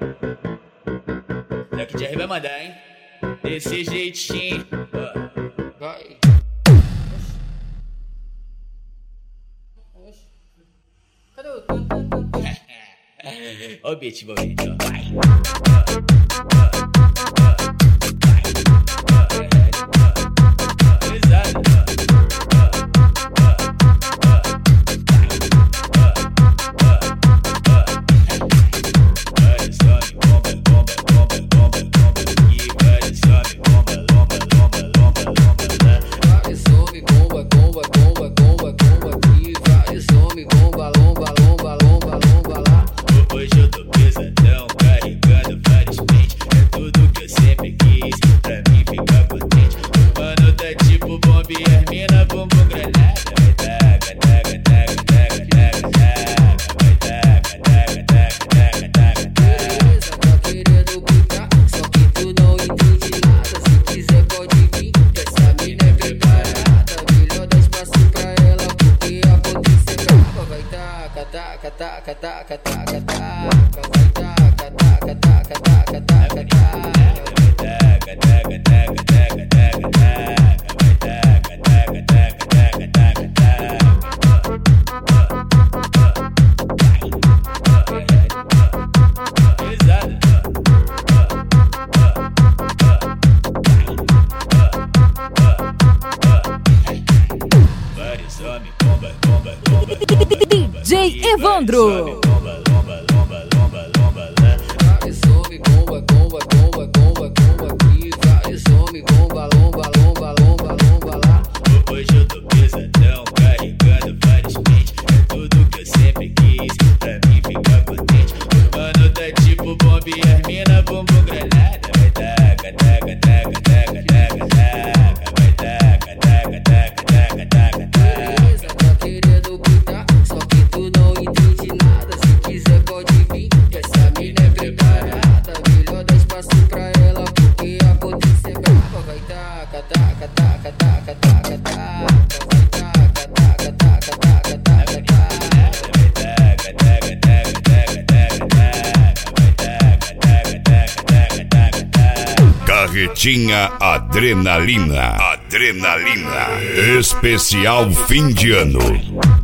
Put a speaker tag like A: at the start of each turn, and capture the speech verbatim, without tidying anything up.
A: Black Jerry vai mandar, hein? Desse jeitinho. Vai. Cadê o... Ó o beat envolvente, ó. Vai. Hoje eu tô pesadão, carregando vários pentes. É tudo que eu sempre quis, pra mim ficar contente. O mano tá tipo bomba e as mina bumbum granada. Vai taca, taca, taca, taca, taca, taca. Vai taca, taca, taca, taca, taca, taca.
B: Tá querendo brincar, só que tu não entende nada. Se quiser pode vir, que essa mina é preparada. Melhor dar espaço pra ela, porque a potência é brava. Vai taca, taca, taca, taca, taca, taca.
C: D J Evandro.
B: Some bomba, bomba, bomba, bomba, bomba aqui. Vai, some bomba, lomba, lomba, lomba, lomba lá.
A: Hoje eu tô pesadão, carregando vários pentes. É tudo que eu sempre quis, pra mim ficar contente. O mano tá tipo bomba e as mina bumbum granada. Vai taca, taca, taca, taca, taca, taca. Vai taca, taca, taca, taca, taca, taca.
B: Tá querendo brincar, só que tu não entende nada. Se quiser pode vir, que essa mina é preparada. Melhor dar espaço pra ela, porque a potência é brava. Vai taca, taca, taca, taca, taca, taca. Vai taca, taca, taca, taca, taca, taca.
A: Vai taca, taca, taca, taca, taca, taca. Vai taca, taca, taca, taca, taca, taca.
D: Carretinha Adrenalina. Adrenalina. Especial fim de ano.